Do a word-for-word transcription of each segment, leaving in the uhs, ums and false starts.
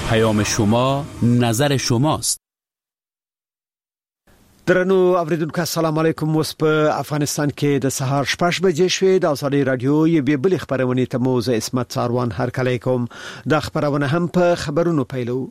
پیام شما نظر شماست. درنو اوریدونکو السلام علیکم. اوس په افغانستان کې د سهار شپږ بجې شوې د ازادي رادیو یوې بلې خبرونه ته موزه اسمت څاروان هر کله کوم د خبرونه هم په خبرونو پیلو.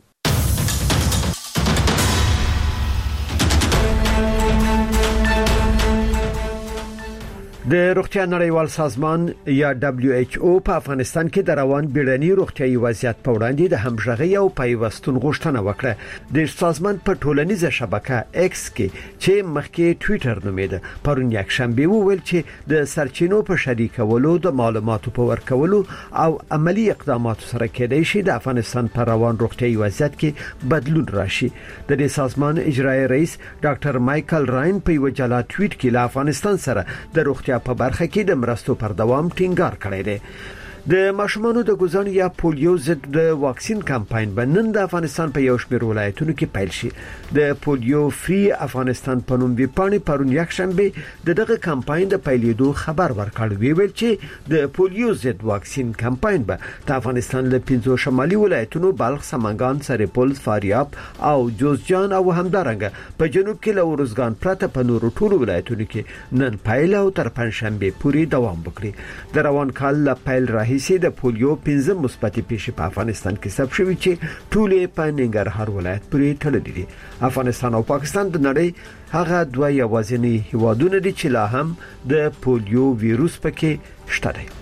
د روغتیا نړیوال سازمان یا دبليو ایچ او په افغانستان کې د روان بیړني روغتیايي وضعیت په وړاندې د همغږي او پیوستون غوښتنه وکړه. د سازمان په ټولنیزه شبکه ایکس کې چې مخکې ټوئیټر نومیده پرون یک شنبه وویل چې د سرچینو په شریکولو د معلوماتو په ورکولو او عملی اقداماتو سره کېدای شي د افغانستان په روان روغتیايي وضعیت کې بدلون راشي. د دې سازمان اجرایی رئیس ډاکټر مایکل راین په یو جلا ټویټ کې له افغانستان سره د روغتیا په برخه کې د مرستو پر دوام ټینګار کړی دی. د ماشومانو د ګوزن یا پولیو ضد د واکسین کمپاین بنن د افغانستان په یو شمېر ولایتونو کې پیل شي. د پولیو فری افغانستان په نوم ویپاڼې پرون یک شنبه د دغه کمپاین د پیلېدو خبر ورکړ. ویل چې د پولیو ضد واکسین کمپاین به د افغانستان له پنځو شمالي ولایتونو بلخ، سمنګان، سرپل، فاریاب او جوزجان او همدارنګه په جنوب کې له ورزګان پرته په نورو ټولو ولایتونو کې نن پیل او تر پنځشنبه پورې دوام وکړي. د روان کال له پیل راهیسې د پولیو پنځه مثبتې پیښې په افغانستان کې ثبت شوې چې ټولې په ننګرهار ولایت پورې تړلې دي. افغانستان او پاکستان د نړۍ هغه دوه یوازینی هیوادونه دي چې لا هم د پولیو ویروس پکې شته دي.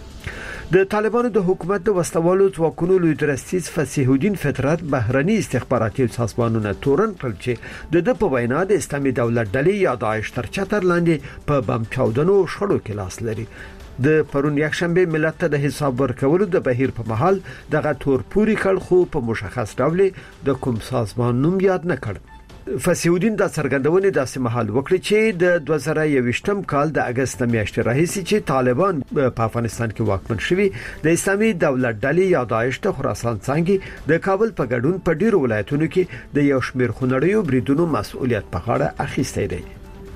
د طالبانو د حکومت د وسلوالو ځواکونو لوی درستیز فصیح الدین فطرت بهرني استخباراتي سازمانونه تورن کړل چې د د په وینا د اسلامي دولت ډلې یا داعش تر چتر لاندې په بم چاودنو شړو کې لاس لري. د پرون یک شنبه ملت ته د حساب ورکولو د بهیر په محل دغه تور پوری کړ خو په مشخص ډول د کوم سازمان نوم یاد نه کړ. فصیح الدین د سرګندونې داسې محل وکړي چې د دوه زره یوویشتم کال د اگست میاشتې راهیسې چې طالبان په افغانستان کې واکمن شوي د اسلامي دولت ډلې یا داعش ته خراسان څنګه د کابل په ګډون په ډیرو ولایتونو کې د یو شمېر خونړیو بریدونو مسؤلیت په غاړه اخیستی دی.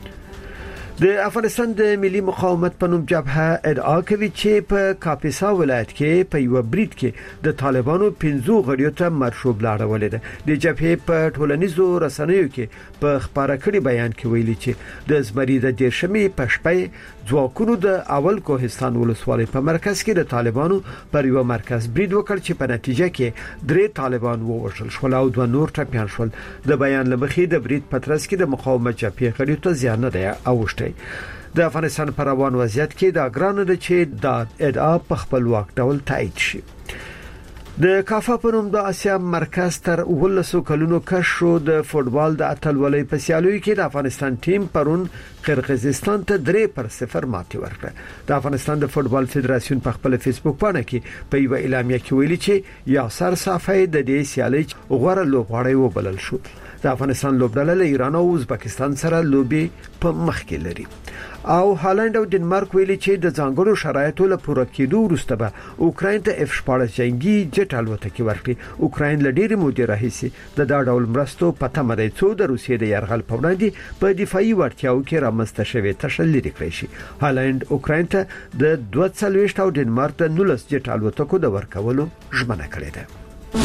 د افغانستان د ملي مقاومت په نوم جبهه ادعا کوي چې په کاپیسا ولایت کې په یو برید کې د طالبانو پنځو غړیو ته مرشوب لاړولې ده. د جبهه په ټولنیزو رسنیو کې په خبره کړي بیان کې ویلي چې د زمری د دیرشمې په شپه ځواکونو د اول کوهستان ولسوالۍ په مرکز کې د طالبانو پر یو مرکز برید وکړ چې په نتیجه کې درې طالبان ووژل شول او دوه نور ټپیان شول. د بیان لمخې د برید په ترڅ کې د مقاومت جبهه غړیو ته زیان نه دی اوښتی. د افغانستان پر روان وضعیت کې د اګران د چې د ادعا په خپلواک ډول تایید شي. د کافا په نوم د اسیا مرکز تر ولسو کلونو کش شو د فوټبال د اتلولۍ په سیالیو کې د افغانستان ټیم پرون قرغیزستان ته درې پر صفر ماتې ورکړه. د افغانستان د فوټبال فدراسیون په خپل فیسبوک باندې کې په یو اعلامیه کې ویلي چې یاسر صافی د دې سیالۍ غوړه لوبغاړی وبلل شو. د افغانستان لوبډله له ایران او ازبکستان سره لوبي په مخ کې لري او هالند او ډنمارک ویلي چې د ځانګړو شرایطو له پوره کېدو وروسته به اوکراین ته اف شپاړس جنگي جټ الوتکې ورکړي. اوکراین له ډېرې مودې راهیسې د دا ډول مرستو په تمه دی څو د روسیې د یرغل په وړاندې په دفاعي وړتیاو کې رامنځته شوې تشل لري کړی شي. هالند اوکراین ته د دوه څلوېښت او ډنمارک د نولس جټ الوتکو د ورکولو ژمنه کړې ده.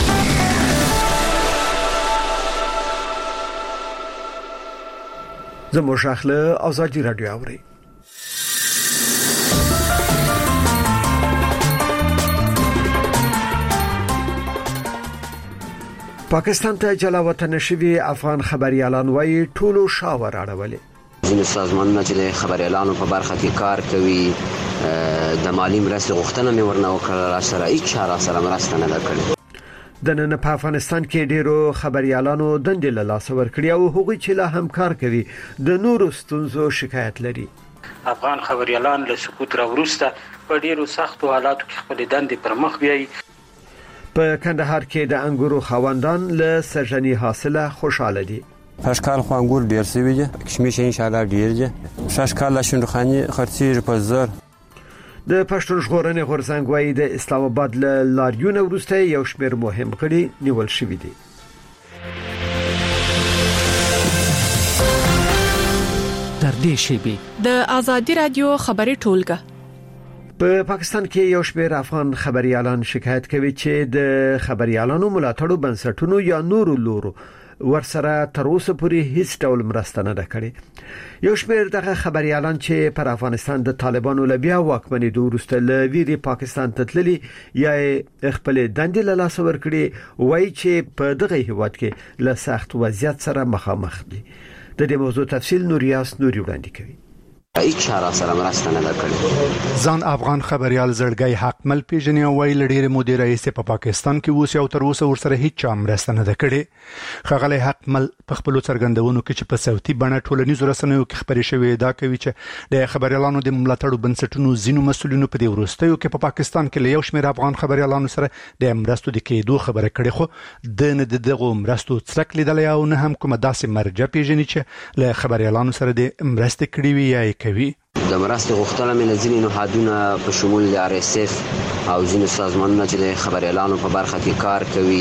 زموږ شاخله ازادي رادیو اوري. پاکستان ته جلا وطن شوی افغان خبريالان وایي ټولو شاور اړولې. ځینې سازمانونه چې د خبريالانو په برخه کې کار کوي د مالی مرستې غوښتنه مې ورنه وکړه، سره هیڅ چاره سره مرسته نه کړې. د نن په افغانستان کې ډیرو خبريالانو دندې له لاس ورکړي او هغوی چې لا هم کار کوي د نورو ستونزو شکایت لري. افغان خبريالان له سقوط راوروسته په ډیرو سختو حالاتو کې خپل دندې پر مخ بیاي. په کندهار کې د انګورو خواندان له سرجنی حاصله خوشاله دي. پشکال خو انګور ډیر سوي دي، کشمش ان شاء الله ډیر دي. شاشکال شندخاني خرڅي په زر. د پښتون ژغورنې غورځنګ وايي د اسلام آباد له لاریون وروسته یو شمېر مهم غړي نیول شوي دي. در دې شیبې د ازادي رادیو خبري ټولګه په پاکستان کې یو شمېر افغان خبريالان شکایت کوي چې د خبريالانو ملاتړو بنسټونو یا نورو لورو ورسره تر اوسه پورې هیڅ ډول مرسته نه کړې. یو شمېر دغه خبريالان چې پر افغانستان د طالبانو له بیا واکمنۍ وروسته له ویري پاکستان ته تللي یا خپل دندې له لاس ورکړي وایي چې په دغه هیواد کې له سخت وضعیت سره مخامخ دي. د دې موضوع تفصیل نوریاس نوري وړاندې کوي. هیڅ چاره سره مرسته نه کړې. ځان افغان خبريال زړګي حقمل پیژنې او ویل ډېر مدیر رئیس په پاکستان کې اوس یو تر اوسه ورسره هیڅ چا مرسته نه کړې. خغلی حقمل په خپل څرګندونو کې چې په صوتي بڼه ټولنیزو رسنیو کې خبرې شوې دا کوي چې د خبريالانو د ملاتړو بنسټونو ځینو مسولینو په دې ورستیو کې په پاکستان کې له یو شمېر افغان خبريالانو سره د مرستو د کېدو خبره کړې، خو د نه دغه مرستو څرک لیدل او نه هم کومه داسې مرجع پیژني چې له خبريالانو سره د مرستې کړې وي یا کوي. د مرستې غوښتنه مې ځینې نهادونه په شمول د آر اس اف او ځینې سازمانونه چې د خبريالانو په برخه کې کار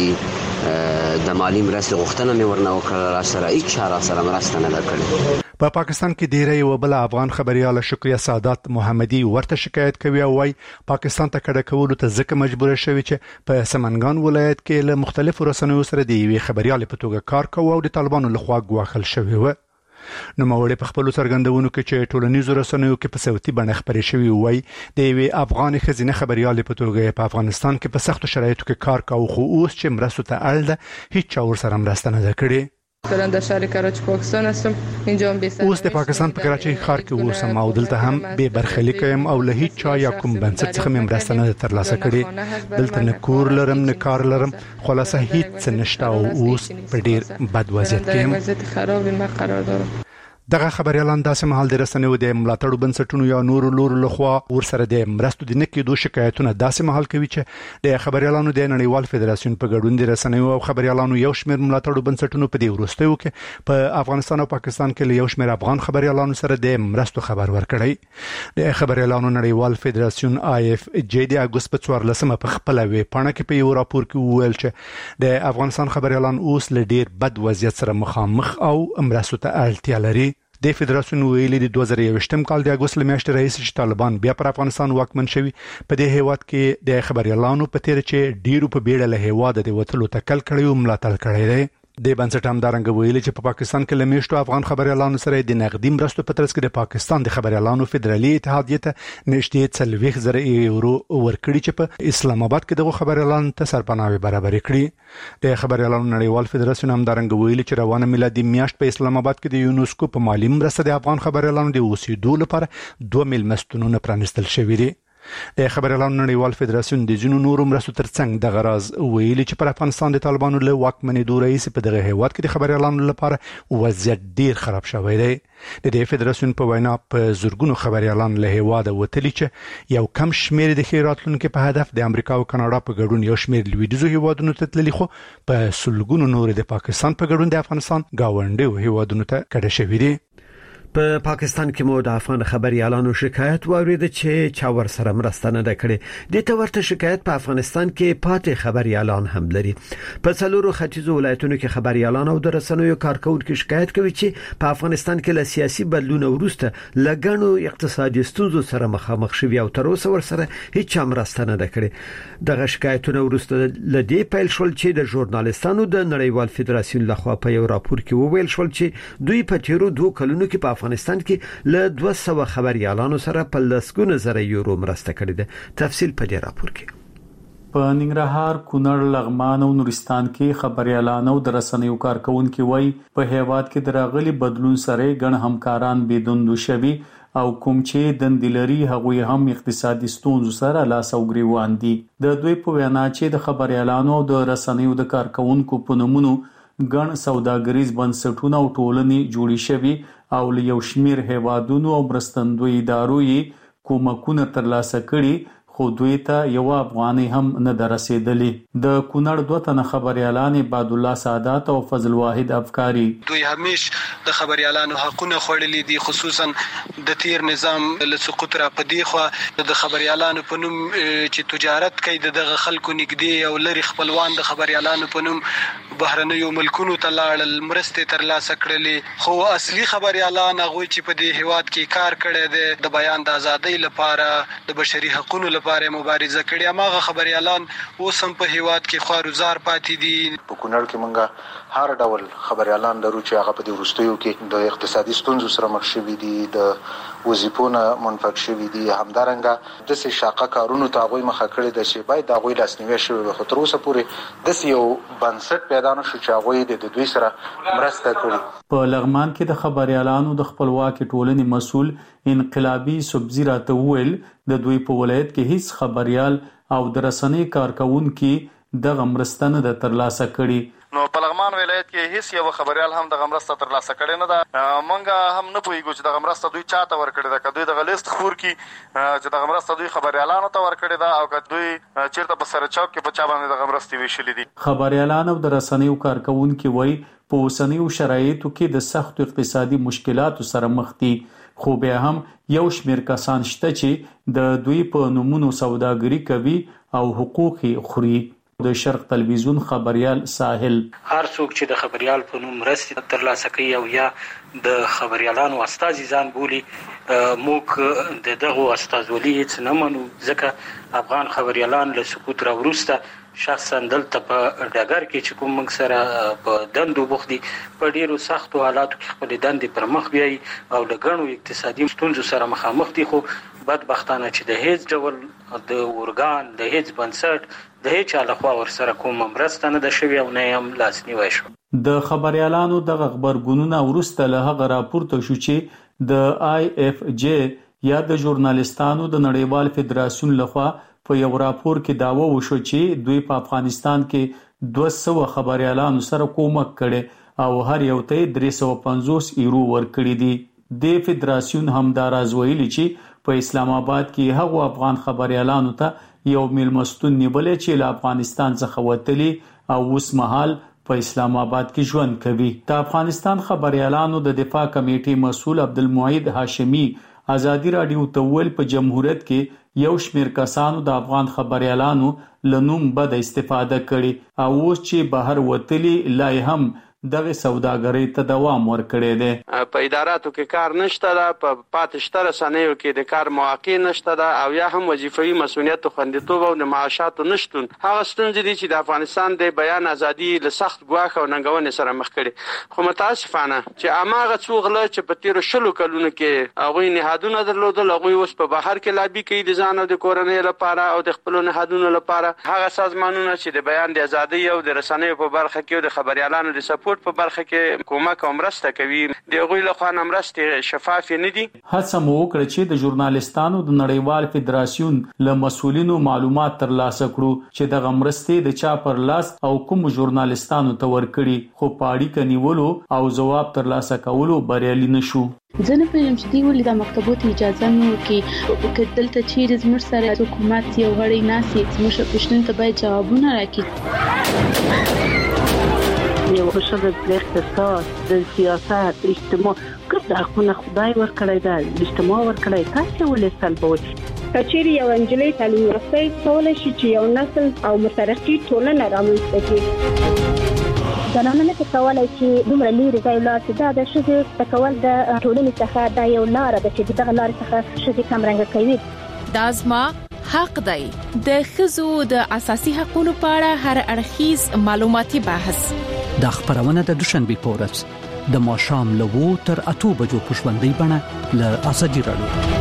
کوي د مالی مرستې غوښتنه مې ورنه وکړه، سره هیڅ چاره سره مرسته نه کړې. په پاکستان کې ډیری یو بل افغان خبريال شکریه سعادت محمدي ورته شکایت کوي او وايي پاکستان ته کډه کولو ته ځکه مجبور شوی چې په سمنګان ولایت کې له مختلفو رسنیو سره د یوې خبريال په توګه کار کوي او د طالبانو لخوا ګواښل شوی و. نو موري په خپل څرګندونو کې چې ټولنیزو رسنیو کې په صوتي بڼه خبرې شوی وای د یوې افغان خزینه خبريال په توګه په افغانستان کې په سختو شرایطو کې کار کوي، خو اوس چې مرستو ته اړ ده هیڅ چا ورسره مرسته نه کړې. دارم در شهر کراچی پاکستان هستم. اینجا هم بیشتر اوس د پاکستان په کراچی ښار کې اوسم او دلته هم به برخلیک یم او له هیڅ چا یا کوم بنسټ څخه مې مرسته نه ترلاسه کړې. دلته نه کور لرم نه کار لرم، خلاصه هیڅ نشته او اوس په ډیر بد وضعیت کې یم. وضعیت خراب ما قرار دارم. دغه خبريالان داسې مهال د رسنیو د ملاتړو بنسټونو یا نورو لورو لخوا ورسره د مرستو د نکېدو شکایتونه داسې مهال کوي چې د خبريالانو د نړیوال فدراسیون په ګډون د رسنیو او خبريالانو یو شمېر ملاتړو بنسټونو په دې وروستیو کې په افغانستان او پاکستان کې له یو شمېر افغان خبريالانو سره د مرستو خبر ورکړی. د خبريالانو نړیوال فدراسیون آی اف جی د اگست په څوارلسمه په خپل وی پاڼه کې په یو راپور کې وویل چې د افغانستان خبريالان اوس له ډیر بد وضعیت سره مخامخ او مرستو ته اړتیا لري. د فدراسیون ویلي د دوه زره یوویشتم کال د اگست میاشتې رئیس چې طالبان بیا پر افغانستان واکمن شوي په دې هیواد کې د خبريالانو په تیر چې ډیرو په بیړه له هیواد د وټلو تکل کړي او ملاتړ کړي دي. د بنسټ همدارنګه ویلي چې په پاکستان کې لمیشتو افغان خبريالانو سره د نقدي مرستو په ترڅ کې د پاکستان د خبريالانو فدرالي اتحادیه ته نږدې څلوېښت زره یورو ورکړي چې په اسلام آباد کې دغه خبريالانو ته سرپناهي برابر کړي. د خبريالانو نړیوال فدراسیون همدارنګه ویلي چې روانه میلادي میاشت په اسلام آباد کې د یونسکو په مالی مرسته د افغان خبريالانو د اوسېدو لپاره دوه میلمستونونه پرانیستل شوي دي. د خبريالانو نړیوال فدراسیون د جنو نورو مرستو ترڅنګ د غراز ویلي چې پر افغانستان د طالبانو له واکمنۍ دوه رئیس په دغه هیواد کې د خبريالانو لپاره وضعیت ډیر خراب شوی دی. د دې فدراسیون په وینا په زورګونو خبريالان له هیواد وتلی چې یو کم شمیر د خیراتلونکو په هدف د امریکا او کاناډا په ګډون یو شمیر لویدیزو هیوادونو ته تللی، خو په سلګونو نور د پاکستان په ګډون د افغانستان گاونډي هیوادونو ته کډه شوی دي. په پاکستان کې مو د افغان خبريالانو شکایت واورید چې چا ور سره مرسته نه کړې. د تورته شکایت په افغانستان کې پاتې خبريالان هم لري. په څلورو ختیځو ولایتونو کې خبريالان او د رسنیو کارکونکو شکایت کوي چې په افغانستان کې له سیاسي بدلون وروسته لګڼو اقتصادي ستونزو سره مخامخ شوي او تر اوسه ور سره هیڅ مرسته نه کړې. دغه شکایتونه وروسته لدی پیل شول چې د ژورنالیستانو د نړیوال فدراسیون لخوا په یو راپور کې وویل شول چې دوی په تیرو دوه کلونو کې په افغانستان کې له دوه سوه خبريالانو سره په لسګونه زره یورو مرسته کړې ده. تفصیل په دې راپور کې. په ننګرهار، کونړ، لغمان او نورستان کې خبريالان او د رسنیو کارکونکو وایي په هیواد کې د راغلي بدلون سره ګڼ همکاران بيدوندو شوي او کوم چې دندلري هغه هم اقتصادي ستونزو سره لاس او ګریوان دي. د دوی په وینا چې د خبريالانو او د رسنیو د کارکونکو په نومونو ګڼ سوداګریز بنسټونه او ټولنې جوړې شوي او له یو شمیر هیوادونو او مرستندوی ادارو یې کومکونه ترلاسه کړي، خو دوی ته یو افغاني هم نه درسېدلی. د کونړ دوه تنه خبريالان عبد الله سعادت او فضل واحد افکاری دوی همیش د خبريالانو حقونه خوړلي دي، خصوصا د تیر نظام له سقوط را پدې خو د خبريالانو په نوم چې تجارت کوي دغه خلکو نږدې او لري خپلوان د خبريالانو په نوم بهرنیو ملکونو ته لاړل مرستې ترلاسه کړلې خو اصلي خبريالان هغه چې په دې هیواد کې کار کړی دی د بیان د ازادۍ لپاره د بشري حقوقو لپاره مبارزه کړې هغه خبريالان اوس هم په هیواد کې خواروزار پاتې دي. په کونړ کې مونږه هر ډول خبريالان لرو چې هغه په دې وروستیو کې د اقتصادي ستونزو سره مخ شوي دي د وظیفونو منفک شوي دي همدارنګه د سې شاقه کارونو ته هغوی مخه کړې ده چې باید د هغوی لاسنیوی شوی خو تر اوسه پورې داسې یو بنسټ پیدا نه شو چې هغوی د دوی سره مرسته کړي. په لغمان کې د خبريالانو د خپلواکي ټولنې مسؤل انقلابي سبزی راته وویل د دوی په ولایت کې هیڅ خبريال او د رسنۍ کارکونکو دغه مرسته نه ده ترلاسه کړې. نو په لغمان ولایت کې هیڅ یو خبريال هم د مرسته ترلاسه کړي نه ده. مونږه هم نه پوهیږو چې د مرسته دوی چاته ورکړي ده کدوې د لیست خور کی چې د مرسته دوی خبريالانو ته ورکړي ده او کدوې چیرته په سر چوک کې په چا باندې د مرستې ویشلې دي. خبريالان او د رسنیو کارکونکو وایي په اوسنیو شرایطو کې د سخت اقتصادي مشکلاتو سره مخ دي خو بیا هم یو شمېر کسان شته چې د دوی په نومونو سوداګري کوي او حقوق خوري. د شرق تلویزیون خبريال ساحل هر څوک چې د خبريال په نوم مرستې ترلاسه کوي او یا د خبريالانو استازي ځان بولي موږ د دغه استازولي هیڅ نه منو ځکه افغان خبريالان له سقوط را وروسته شخصا دلته په ډګر کې چې کوم موږ سره په دندو بوخت دي په ډیرو سختو حالاتو کې خپل دندې پر مخ بیاي او د ګڼو اقتصادي ستونزو سره مخامخ دي خو بدبختانه چې د هیڅ ډول د اورګان د هیڅ بنسټ د هیڅ لخوا ورسره کوم مرسته نه ده شوې او نه هم لاسنیوی شو. د خبريالانو د خبرګونونو وروسته له هغه راپورته شو چې د آی اف جی یا د ژورنالستانو د نړیوال فدراسیون لخوا په یو راپور کې داوا وشو چې دوی په افغانستان کې دوه سوه خبريالانو سره کومک کړي او هر یو ته درې سوه پنځوس یورو ورکړي دي. د فدراسیون همدار ازویلی چې په اسلام آباد کې هغه افغان خبريالانو ته یو میلمستون نیولې چې له افغانستان څخه وتلي او اوس مهال په اسلام آباد کې ژوند کوي. د افغانستان خبريالانو د دفاع کمیټې مسؤل عبدالمعید هاشمی ازادي رادیو ته ویل په جمهوریت کې یو شمېر کسانو د افغان خبريالانو لنوم بد استفاده کړي او اوس چې بهر وتلي لا هم دغه سوداګرۍ ته دوام ورکړي دي. په اداراتو کې کار نشته ده په پاتشته رسنیو کې د کار مواقع نشته ده او یا هم وظیفوي مسؤلیت خوندیتوب او د معاشاتو نشتون هغه ستونزې دي چې د افغانستان د بیان ازادي له سخت ګواښ او ننګونې سره مخ کړي. خو متاسفانه چې اماغه څو غله چې په تیرو شلو کلونو کې هغوی نهادونه درلودل هغوی اوس په بهر کې لابي کوي د ځان او د کورنۍ لپاره او د خپلو نهادونو لپاره. هغه سازمانونه چې د بیان د ازادۍ او د رسنیو په برخه کې او د خبريالانو د سپورټ په برخه کې کومک او مرسته کوي د هغوی لخوا مرستې شفاف نه دي. هڅه مو وکړه چې د ژورنالستانو د نړیوال فدراسیون له مسؤلینو معلومات ترلاسه کړو چې د مرستې د چا پر لاس او کوم ژورنالستانو ته ورکړي خو پاړی کنيولو او جواب ترلاسه کولو بریالي نشو. زه نه پوهیږم چې دوی ولې د مکتبو ته اجازه نه ورکوي که دلته چیرې زموږ سره حکومت یو غړی ناسي زموږ پوښتنو ته باید جوابونه راکړي. یو بشر د اقتصاد د سیاست اجتماع کړه د خپل خدای ورکړی دا اجتماع ورکړی تاسو ولې سلبوي کچېری یو انجلۍ تعلیم یافته کولای شي چې یو نسل او مترقي ټولنه رامنځته کړي. زنانه نه کولای چې دومره لري ځای لاته دا د شذ تکول د ټولنې څخه دا یو لار ده چې دغه لار څخه شذ کم رنګ کوي. دازما حق دی د خزو د اساسي حقوقو په اړه هر اړخیز معلوماتي بحث د خبرونه د دوشنبه پورس د ماشام لوو تر اتو بجو پښوندې بڼه ل اسدي راړو.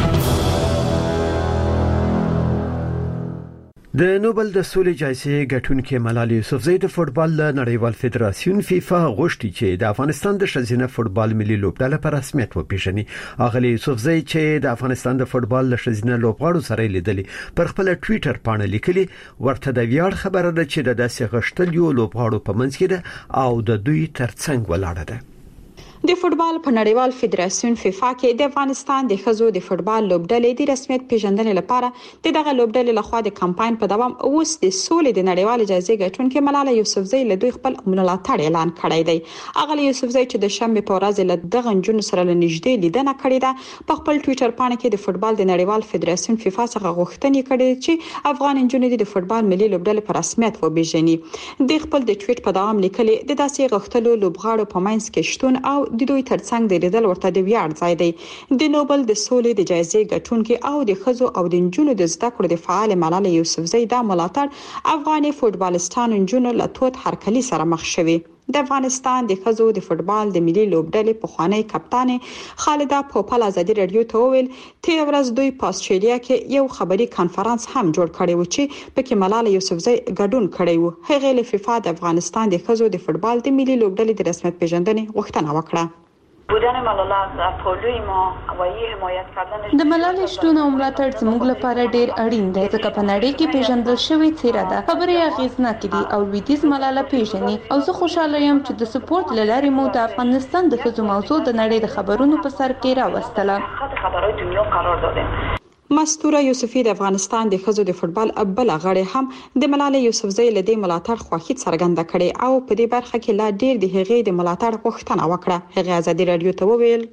د نوبل د سولې جایزې ګټونکې ملالۍ یوسفزۍ د فوټبال نړیوال فدراسیون فیفا غوښتي چې د افغانستان د ښځینه فوټبال ملي لوبډله په رسمیت وپیژني. اغلی یوسفزۍ چې د افغانستان د فوټبال د ښځینه لوبغاړو سره لیدلي پر خپل ټوئیټر باندې لیکلي ورته د ویاړ خبره ده چې د داسې غشتل یو لوبغاړو په منځ کې ده او د دوی ترڅنګ ولاړه ده. د فوتبال په نړیوال فدراسیون فیفا کې د افغانستان د ښځو د فوتبال لوبډلې د رسمیت پیژندنې لپاره د دغه لوبډلې لخوا د کمپاین په دوام اوس د سولې د نړیوال جایزې ګټونکې ملاله یوسفزۍ له دوی خپل ملاتړ اعلان کړی دی. اغلی یوسفزۍ چې د شنبه په ورځ له دغه جون سره لنږدې لیدنه کړې ده په خپل ټوئیټر باندې کې د فوتبال د نړیوال فدراسیون فیفا څخه غوښتنه کړې چې افغان نجونې د فوتبال ملي لوبډلې په رسمیت وپیژني. د خپل د ټوئیټ په دوام لیکلي د داسې غوښتلو لوبغاړو په منځ کې شتون او د دوی ترڅنګ د لیدل ورته د ویاړ ځای دی. د نوبل د سولې د جایزې ګټونکي او د ښځو او د نجونو د زده کړو د فعال ملاله یوسفزۍ د ملاتړ افغاني فوتبالستانو نجونو له توت هرکلي سره مخ شوي. د افغانستان د ښځو د فوتبال د ملي لوبډلې پخوانی کپتان خالده پوپل ازادي رادیو ته ویل تیر ورځ دوی په استرالیا کې یو خبري کانفرنس هم جوړ کړی و چې پکې ملاله یوسفزۍ ګډون کړی و. هغه له فیفا د افغانستان د ښځو د فوتبال د ملي لوبډلې د رسمیت پیژندنې غوښتنه وکړه. بودن ملاله از پولوی ما و یه حمایت کردن د ملالې شتون او ملاتړ زموږ لپاره ډیر اړین دی ځکه په نړۍ کې پیژندل شوی څیره ده. خبرې اغیزناکې دي او لویدیځ ملاله پیژني او زه خوشاله یم چې د سپورت لارې مو د افغانستان د ښځو موضوع د نړۍ د خبرونو په سر کې راوستله. خط خبرهای دنیا قرار دادیم. مستوره یوسفی د افغانستان د ښځو د فوتبال بل غړي هم د ملاله یوسفزۍ له دې ملاتړ خوښي څرګنده کړې او په دې برخه کې لا ډیر د هغې د ملاتړ غوښتنه وکړه. هغه ازادي رادیو ته وویل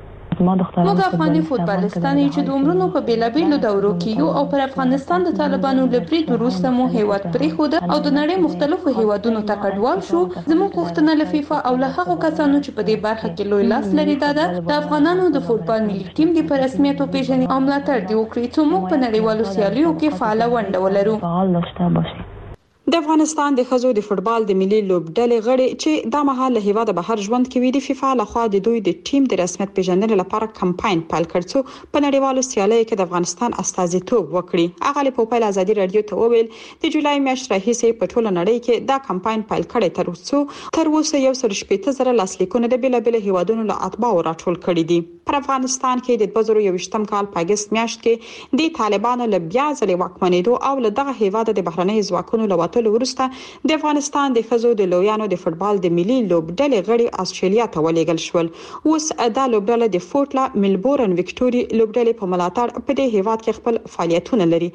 موږ افغاني فوتبالستان چې د عمرونو په بیلابیلو دورو کې یو او پر افغانستان د طالبانو لبرید وروسته مو هیواد پریښود او د نړۍ مختلفو هیوادونو ته کډوال شو. زموږ غوښتنه له فیفا او له هغو کسانو چې په دې برخه کې لوی لاس لري دا ده د افغانانو د فوتبال ملي ټیم د په رسمیت وپیژني او ملاتړ دی وکړي چې موږ په نړیوالو سیالیو کې فعال ونډه ولرو. د افغانستان د ښځو د فوتبال د ملي لوبډلې غړي چې د مهال له هیواده بهر ژوند کوي د فیفا لخوا د دوی د ټیم د رسمیت پیژندنې لپاره کمپاین پیل کړ چې په نړیوالو سیالیو کې د افغانستان استازیتوب وکړي. اغلی پوپل ازادي رادیو ته وویل د جولای میاشتې راهیسې په ټوله نړۍ کې دا کمپاین پیل کړی تر اوسه تر اوسه یو سل شپږ زره لاسلیکونه د بیلابل هیوادونو له اتباعو راټول کړي دي. پر افغانستان کې د دوه زره یوویشتم کال په اگست میاشت کې د طالبانو له بیا ځلې واکمنېدو او له دغه هیواده د بهرنۍ ځواکونو له وټلو وروسته د افغانستان د ښځو د لویانو د فوتبال د ملي لوبډلې غړي استرالیا ته ولېږل شول. اوس دا لوبډله د فورټلا ملبورن وکټوري لوبډلې په ملاتړ په دې هیواد کې خپل فعالیتونه لري.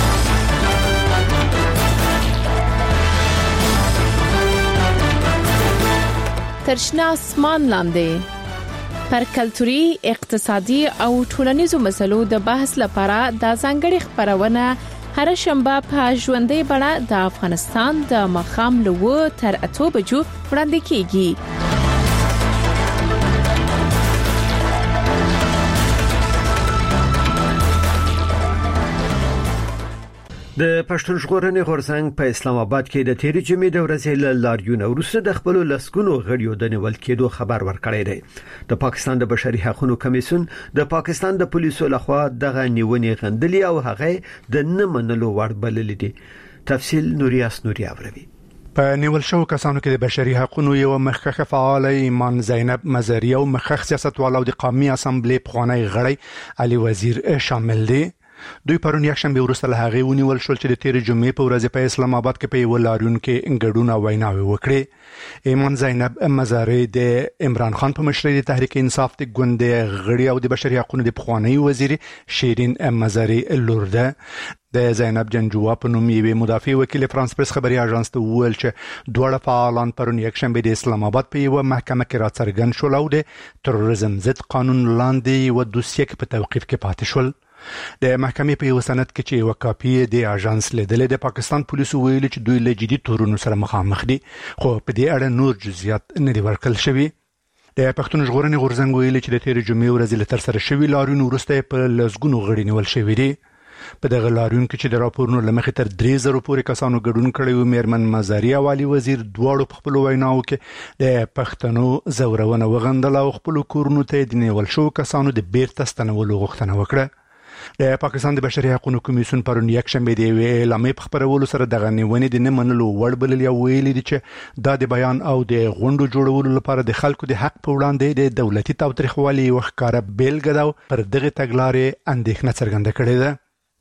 ترشنا اسمان لاندې پر کلتوري، اقتصادي او ټولنیزو مسلو د بحث لپاره د ځانګړي خبرونه هر شنبه په ژوندۍ بڼه د افغانستان د مخام له تر اتو بجو وړاندې کیږي. د پښتون ژغورنې غورځنګ په اسلام آباد کې د تیرې جمعې د ورځې له لاریون وروسته د خپل لسګونو غړیو د نیول کېدو خبر ورکړی دی. د پاکستان د بشري حقوقو کمیسیون د پاکستان د پولیسو لخوا دغه نیونې غندلې او هغه د نه منلو وړ بللې دي. تفصیل نوریاس نوري اوروي. په نیول شو کسانو کې د بشري حقوقو یو مخکخه فعال ایمان زینب مزری او مخکخ سیاستوال او د قومي اسمبلی پخوانی غړی علي وزیر شامل دي. دوی پرون یک شنبه وروسته له هغه ونیول شول چې د تیرې جمعې په ورځ په اسلام آباد کې په یو لاریون کې ګډون او ویناوي وکړي. ایمان زینب مزاری د عمران خان په مشرۍ د تحریک انصاف د ګوند غړي او د بشري حقوقو د پخوانی وزیر شیرین مزاری لور ده. د زینب جنجوا په نوم یې مدافع وکیل فرانس پریس خبري اژانس ته وویل چې دوه فعالان پرون یک شنبه د اسلام آباد په یو محکمه کې راڅرګند شول او د تروریزم ضد قانون لاندې و دوسیه کې په توقیف کې پاتې شول. د محکمې په یو سند کې چې یو کاپی د اژانس لیدلې د پاکستان پولیسو ویلي چې دوی له جدي تورونو سره مخامخ دي خو په دې اړه نور جزئیات نه دی ورکړل شوی. د پښتون ژغورنې غورځنګ ویلي چې د تیرې جمعې ورځ له تر سره شوی لاریون وروسته په لسګونو غړي نیول شوی دي. په دغه لاریون کې چې د راپورونو لمخې تر درې زره پورې کسانو ګډون کړی و میرمن مزاری او علي وزیر دواړو په خپل ویناو کې د پښتنو زورونه وغندل او خپل کورونو ته د نیول شو کسانو د بیرته ستنولو غوښتنه وکړه. د پاکستان د بشري حقوقو کمیسیون پرون یک شنبه د اعلامیې په خبرولو سره دغه نیونې د نه منلو وړ بلل یا ویلي دي چې دا د بیان او د غونډو جوړولو لپاره د خلکو د حق په وړاندې د دولتي تاوتریخوالي وښکاره بیلګه ده پر دغه تګلارې اندېښنه څرګنده کړې ده.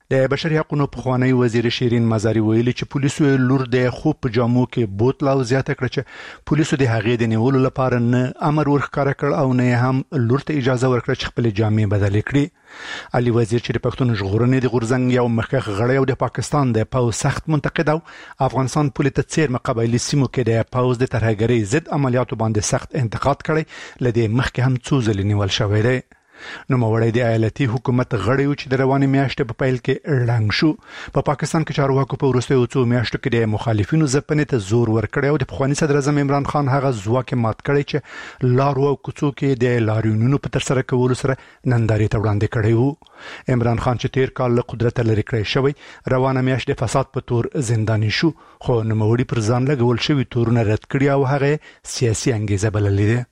د بشري حقوقو پخوانی وزیر شیرین مزاری ویلي چې پولیسو لور د خوب په جامو کې بوتل او زیاته کړ چې پولیسو د هغې د نیولو لپاره نه امر ورښکاره کړ او نه هم لور ته اجازه ورکړه چې خپل جامې بدلې کړي. علي وزیر چې د پښتون ژغورنې د غورځنګ یو مخکښ غړی او د پاکستان د پوځ سخت منتقد او افغانستان پولیس ته څیرمه قبایلي سیمو کې د پوځ د ترهګرۍ ضد عملیاتو باندې سخت انتقاد کړی، لدې مخکې هم څو ځلې نیول شوی دی. نو موړی د ایالتي حکومت غړی و چې د روانې میاشتې په پیل کې ړنګ شو. په پاکستان کې چارواکو په وروستیو څو میاشتو کې د مخالفینو ځپنې ته زور ورکړی او د پخواني صدر اعظم عمران خان هغه ځواک مات کړی چې لارو او کوڅو کې د لاریونونو په ترسره کولو سره نندارې ته وړاندې کړی و. عمران خان چې تیر کال له قدرت لرې کړی شوی روانه میاشت د فساد په تور زنداني شو، خو نوموړي پر ځان لګول شوي تورونه رد کړي او هغه سیاسي انګیزه بللې ده.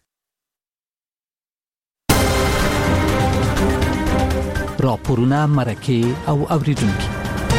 راپورونه، مرکه او اوریدونکي.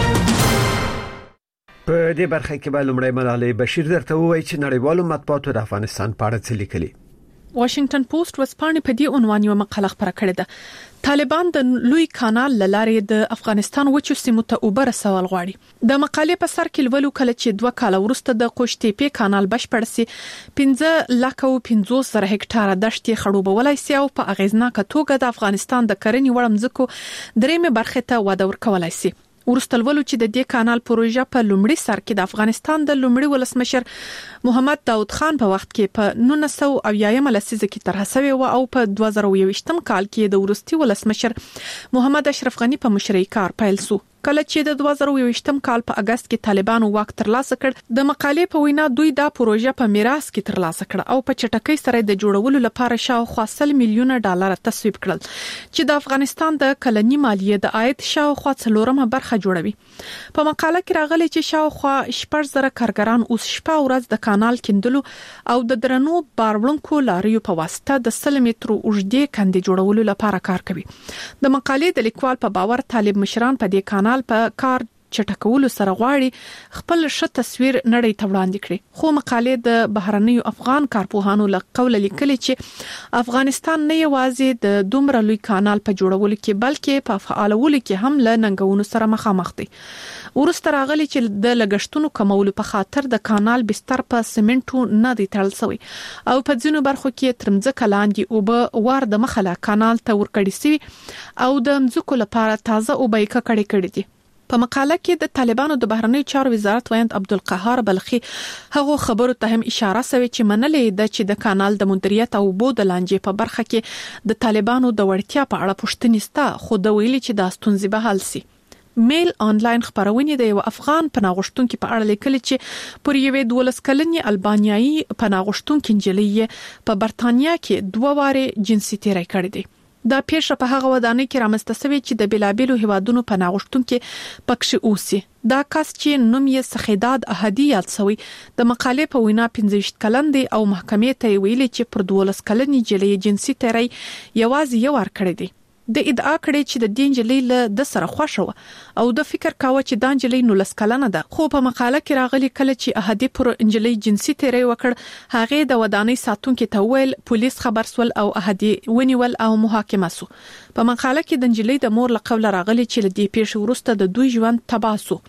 په دې برخه کې به لومړی ملالۍ بشیر درته وایي چې نړیوالو مطبوعاتو د افغانستان په اړه څه لیکلي. واشنگټن پوسټ ورځپاڼې په دې عنوان یو مقاله خپره کړې ده. طالبان د لوی کانال لارې د افغانستان وچو سیمو ته اوبه رسول غواړي. د مقالې په سر کې ولولو کله چې دوه کال وروسته د قوشتېپې کانال بشپړ سي پنځه لک او پنځوس زره هکټاره دښتې خړوبولای سي او په اغیزناکه توګه د افغانستان د کرنې وړ مځکو درېمه برخه ته وده ورکولای سي. ورستل ولو چې د دې کانال پروژه په لومړي سر کې د افغانستان د لومړي ولسمشر محمد داود خان په وخت کې په نولس سوه اویایم لسیزه کې طرح شوی و او په دوه زره یوویشتم کال کې د ورستي ولسمشر محمد اشرف غنی په مشرۍ کار پیل شو. کله چې د دوه زره یوویشتم کال په اگست کې طالبانو واک ترلاسه کړ، د مقالې په وینا دوی دا پروژه په میراث کې ترلاسه کړ او په چټکۍ سره د جوړولو لپاره شاوخوا سل میلیونه ډالر تصویب کړل چې د افغانستان د کلنی مالیې د عاید شاوخوا څلورمه برخه جوړوي. په مقاله کې راغلي چې شاوخوا شپږ زره کارګران اوس شپه ورځ د کانال کیندلو او د درنو باروړونکو لاریو په واسطه د سل مترو اوږدې کندې جوړولو لپاره کار کوي. د مقالې د لیکوال په باور طالب مشران په دې کانال په کار چټکولو سره غواړي خپل ښه تصویر نړۍ ته وړاندې کړي. خو مقالې د بهرنیو افغان کارپوهانو له قوله لیکلي چې افغانستان نه یوازې د دومره لوی کانال په جوړولو کې بلکې په فعالولو کې هم له ننګونو سره مخامخ دي. ورسته راغلي چې د لګښتونو کمولو په خاطر د کانال بستر په سیمنټو نه دی تړل شوی او په ځینو برخو کې ترمځکه لاندې اوبه ور د مخله کانال ته ورکړی شي او د مځکو لپاره تازه اوبه یې کړي کړي دي. په مقاله کې د طالبانو د بهرنیو چارو وزارت ویاند عبدالقهار بلخي هغه خبرو ته هم اشاره شوی چې منلې ده چې د کانال د مدیریت او بو د لانجې په برخه کې د طالبانو د وړتیا په اړه پوښتنې سته، خو د ویلي چې د ستونزې به حل شي. میل آنلاین خبرونه د یو افغان پناهغښتونکو په اړه لیکلي چې پر یوې دولس کلنې البانیایي پناهغښتونکو نجلۍ په برتانیا کې دوه واره جنسي تیری کړی دی. دا پیښه په هغه ودانۍ کې رامنځته شوې چې د بلابلو هیوادونو پناهغښتونکو پکښې اوسي. دا کس چې نوم یې سخیداد احدی یاد شوی د مقالې په وینا پنځه ویشت کلن دی او محکمې ته ویلي چې پر دولس کلنې نجلۍ جنسي تیری یوازې یو ور کړی دی. د ادعا کړي چې د دین جلی له د سره خوښه و او د فکر کاوه چې دا جلی نو لس کلنه ده. خو په مقاله کې راغلي کله چې احدی پر انجلی جنسي تیری وکړ هغه د ودانۍ ساتونکو ته ویل پولیس خبر سول او احدی ونیول او محاکمه سو. په مقاله کې د انجلی د مور له قوله راغلي چې د دې پیښې وروسته د دوی ژوند تباه سو.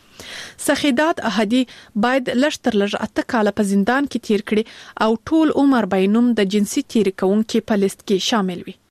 سخیداد احدی باید لشتر لږ اته کاله په زندان کې تیر کړي او ټول عمر بینوم د جنسي تیری کوونکو په لیست کې شامل وي.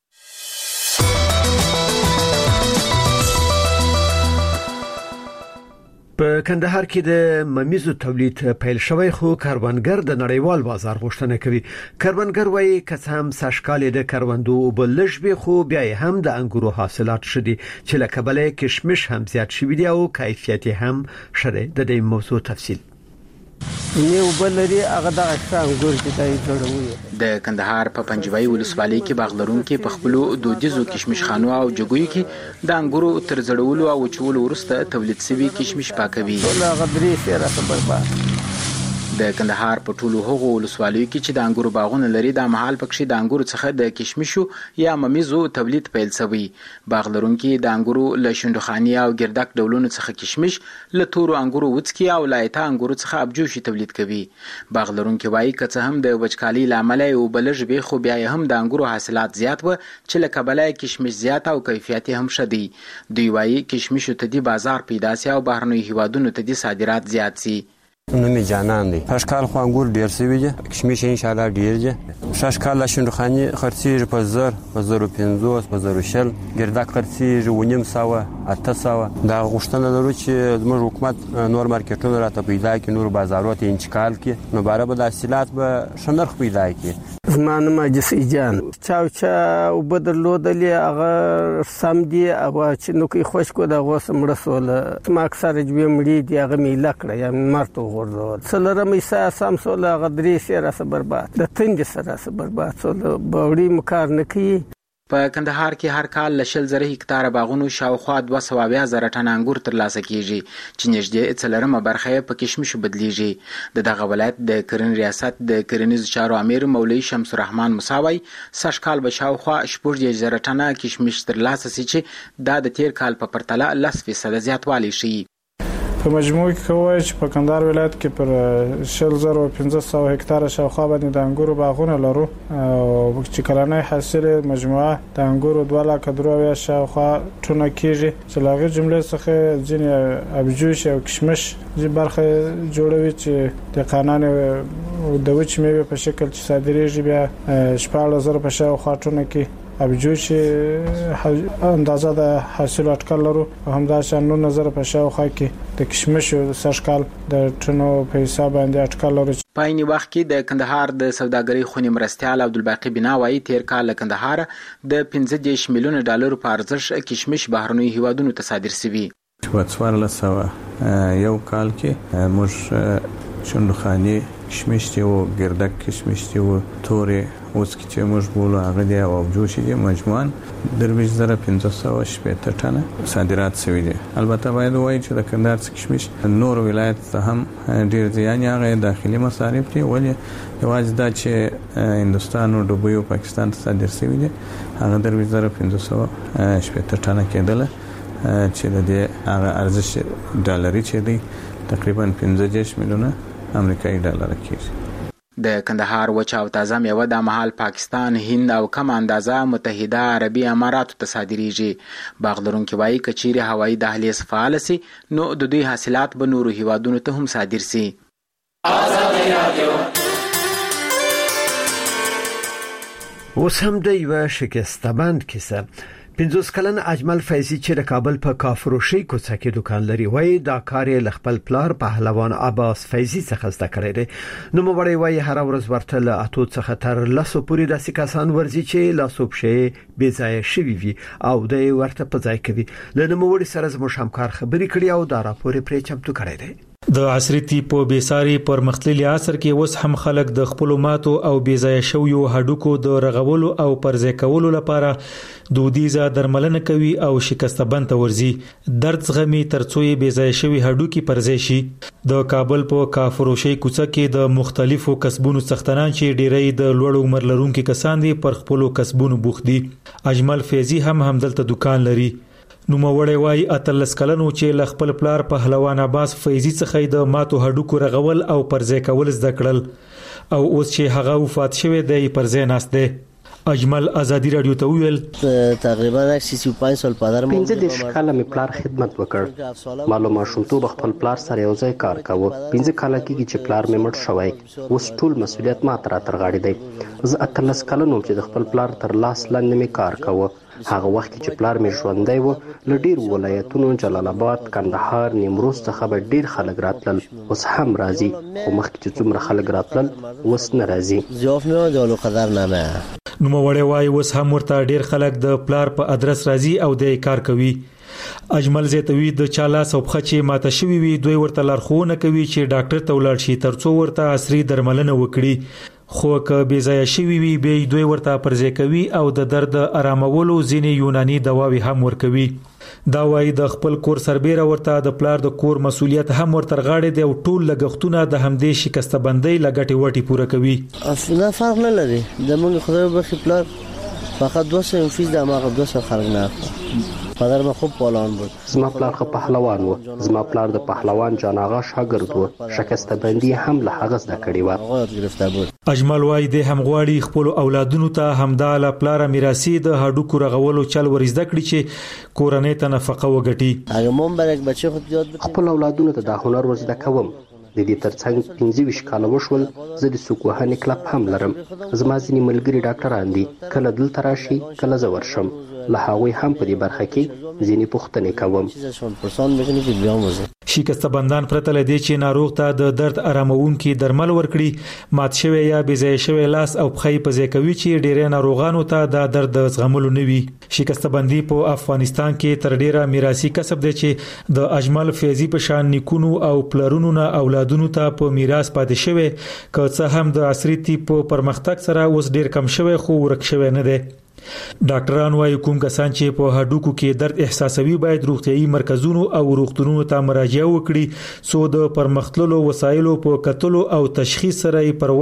په کندهار کې د ممیزو تولید پیل شوی خو کاروانګر د نړیوال بازار غوښتنه کوي. کاروانګر وايي که هم ساشکالې د کاروندو بلش به خو بیا هم د انګورو حاصلات شدي چې لکه بلې کشمش هم زیات شوی دی او کیفیت هم شره. د دې موضوع تفصیل نیو بلری هغه د انګور کې دای جوړوي. د کندهار په پنجوي ولسوالۍ کې باغلرون کې په خپل دودیزو کشمش خانو او جګوي کې د انګورو تر زړولو او چولو ورسته تولید شوی کشمش پاکوي. هغه درې سره خبر با د کندهار په ټولو هغو ولسوالیو کې چې د انګورو باغونه لري د مهال پکې د انګورو څخه د کشمشو یا ممیزو تولید پیل شوی. باغ لرونکي د انګورو له شندخاني او ګردک ډولونو څخه کشمش، له تورو انګورو وڅکي او لایتا انګورو څخه ابجوشي تولید کوي. باغ لرونکي وایي که څه هم د وچکالۍ له امله یو بلج به خو بیا هم د انګورو حاصلات زیات و چې له کبله کشمش زیات او کیفیت هم شدي. دوی وایي کشمشو ته دی بازار پیدا سي او بهرني هیوادونو ته دی صادرات زیات سي. نومي جانان دی. پښکال خو انګور ډیر سوي دي، کشمش ان شاء الله ډیر دي. شاشکال شندخاني خرڅیږي په زر، په زر او پنځوس، په زر او شل، ګردک خرڅیږي و نیم سوه، اته سوه. دا غوښتنه لرو چې زموږ حکومت نور مارکیټونه راته پیدا کړي، نور بازارونو ته انتقال کړي، نو باره به د حاصلات به ښه نرخ پیدا کړي. زما نوم اجسي جان. چاو چا اوبه درلودلې هغه سم دي، هغه چې نوکۍ خشکو د هغه سمړه سوله. ما اکثره جوې مړي دي هغه مې ایله کړه، یا مرته څلورم حصه سم سوله هغه درې سې راسه برباد، د تندې سره راسه برباد سوله، بوړي مو کار نه کوي. په کندهار کې هر کال له شل زره هکتاره باغونو شاوخوا دوه سوه اویا زره ټنه انګور ترلاسه کیږي چې نږدې څلورمه برخه یې په کشمشو بدلیږي. د دغه ولایت د کرنې ریاست د کرنیزو چارو امیر مولوي شمس الرحمن موسی وایي سږ کال به شاوخوا شپږ دېرش زره ټنه کشمش ترلاسه سي چې دا د تیر کال په پرتله لس فیصده زیاتوالی ښیي. په مجموع کې کوی چې په کندهار ولایت کې پر شل زره او پنځه سوه هکتاره شاوخوا باندې د انګورو باغونه لرو، او چې کلنی حاصل مجموعه د انګورو دوه لکه درې اویا شاوخوا ټنه کېږي، چې له هغې جملې څخه ځینې ابجوش او کشمش برخه جوړوي چې دهقانان د وچې میوې په شکل چې صادریږي بیا شپاړس زره په شاوخوا ټنه کې ابجوش اندازه د حاصل اټکل لرو، او همداشان نولس زره په شاوخوا کې د کشمشو سږ کال د ټنو په حساب باندې اټکل لرو. په عین وخت کې د کندهار د سوداګرۍ خونې مرستیال عبدالباقي بنا وایي تیر کال له کندهار د پنځه دېرش میلیونه ډالرو په ارزښت کشمش بهرنیو هیوادونو ته صادر شوي. په څوارلس سوه یو کال کې موږ شندخاني کشمش دی او ګردک کشمش دی او تورې اوس کې چې موږ بولو هغه دی او ابجوش دی مجموعاً درویش زره پنځه سوه شپېته ټنه صادرات شوي دي. البته باید ووایي چې د کندهار کشمش نور ولایت ته هم ډېر دی، یعنې هغه داخلي مصارف دي، ولې یوازې دا چې هندوستان او دوبۍ او پاکستان ته صادر شوي دي هغه درویش زره پنځه سوه شپېته ټنه کېدله، چې د دې هغه ارزښت ډالري چې دی تقریبا پنځه دېرش میلیونه امریکایي ډالر کېږي. د کندهار وچه او تازه میوه د مهال پاکستان، هند او کم اندازه متحده عربي اماراتو ته صادریږي. باغ لرونکي وایي که چیرې هوایي دهلیز فعال سي نو د دوی حاصلات به نورو هیوادونو ته هم صادر سي. اوس هم د یوه شکسته‌بند کیسه. پنځوس کلن اجمل فیضی چې د کابل په کافروشي کوڅه کې دکان لري وایي دا کار یې خپل پلار پهلوان عباس فیضی څخه زده کړی دی. نو مړی وایي هر ورځ ورته له اتو څخه تر لسو پورې داسې کسان ورځي چې لاسو پښې بې ځایه شوي وي او د ورته په ځای کوي. له نوموړي سره زموږ همکار خبرې کړي او دا راپور یې پرې چمتو کړی دی. د عصري ټیپ په بیساري پرمختللي عصر کې اوس هم خلک د خپل ماتو او بیځای شویو هډوکو د رغولو او پرځای کولو لپاره دودیزه درملنه کوي او شکسته بند ورزي درد زغمي ترڅو یې بیځای شوی هډوکي پرځای شي. د کابل په کافروشي کوڅه کې د مختلفو کسبونو څښتنان چې ډیری د لوړ عمر لرونکو کسان دي پر خپل کسبونو بوخت دي. اجمل فیضی هم همدلته دکان لري. نو مړی وای اتلس کلنو چې ل خپل پلار پهلوان عباس فیضی څخه د ماتو هډوکو رغول او پرځای کول زده کړل او اوس چې هغه وفات شوی دی پرځای ناست دی. اجمل ازادي رادیو ته ویل تقریبا سی و پنځه سال پدر مو پنځه دیرش کاله می پلار خدمت وکړ. معلومه شومتوب خپل پلار سره یو ځای کار کاوه. پنځه کاله کېږي چې پلار می مړ شوی. اوس ټول مسؤلیت ما تر تر غاړې دی. زه اتلس کاله نوم چې خپل پلار تر لاس لاندې می کار کاوه. هغه وخت چې پلار می ژوندی و ل ډیر ولایتونو جلال آباد، کندهار، نیمروز څخه به ډیر خلک راتلل. اوس هم راځي خو مخکې چې څومره خلک راتلل اوس نه راځي. ضعف نه جوړو قدر نه نه. نو مړی وای اوس هم ورته ډیر خلک د پلار په ادرس راځي او د کار کوي. اجمل زیتوی د چالا صوبخه چې ماته شوی وي دوی ورته لارښوونه کوي چې ډاکټر ته ولاړ شي ترڅو ورته عصري درملنه وکړي. خو که بې ځایه شوي وي بیا دوی ورته پرځای کوي او د درد آرامولو ځینې یوناني دواوې هم ورکوي. دا وایي د خپل کور سربېره ورته د پلار د کور مسولیت هم ورتر غاړې دی او ټول لګښتونه د همدې شکسته بندۍ لګټي وټي پوره کوي. اصلا فرق نه لري د موږ خدای بخښي پلار فقط دو سه فیصد د ما دو سه خلک نه پدر ما خوب پهلوان بود. زما پلار خو پهلوان و. زما پلار د پهلوان جان آغا شاګرد و. شکسته بندي هم له هغه زده کړې و. اجمل وای د هم غواړي خپل اولادونو ته همدا له پلار میراثي د هډوکو رغولو چل ورزده کړي چې کورنۍ ته نفقه وګټي. هغه مون برک بچي خو یاد خپل اولادونو ته د هنر ورزده کوم. د دې ترڅنګ پنځه ویشت کاله وشول زه د سوق وهنې کلب هم لرم. زما ځینې ملګري ډاکټران دي، کله دلته راشي کله زه ورشم. له هغوی هم په دې برخه کې ځینې پوښتنې کوم. شکسته بندان پرته لدی چې ناروغ ته د درد آرامونکي درمل ورکړي، مات شوی یا بې ځای شوی لاس او پخې په ځای کوي چې ډېر ناروغانو ته د درد زغملو نه وي. شکسته بندي په افغانستان کې تر ډیره میراثي کسب دی چې د اجمل فیضی په شان نیکونو او پلرونو نه اولادونو ته په میراث پاتې شوی، که څه هم د عصري طب په پرمختګ سره اوس ډیر کم شوی خو ورک شوی نه دی. ډاکټران وايي کوم کسان چې په هډوکو کې درد احساسوي باید روغتيایي مرکزونو او روغتونونو ته مراجعه وکړي څو د پرمختللو وسایلو په کتلو او تشخیص سره پر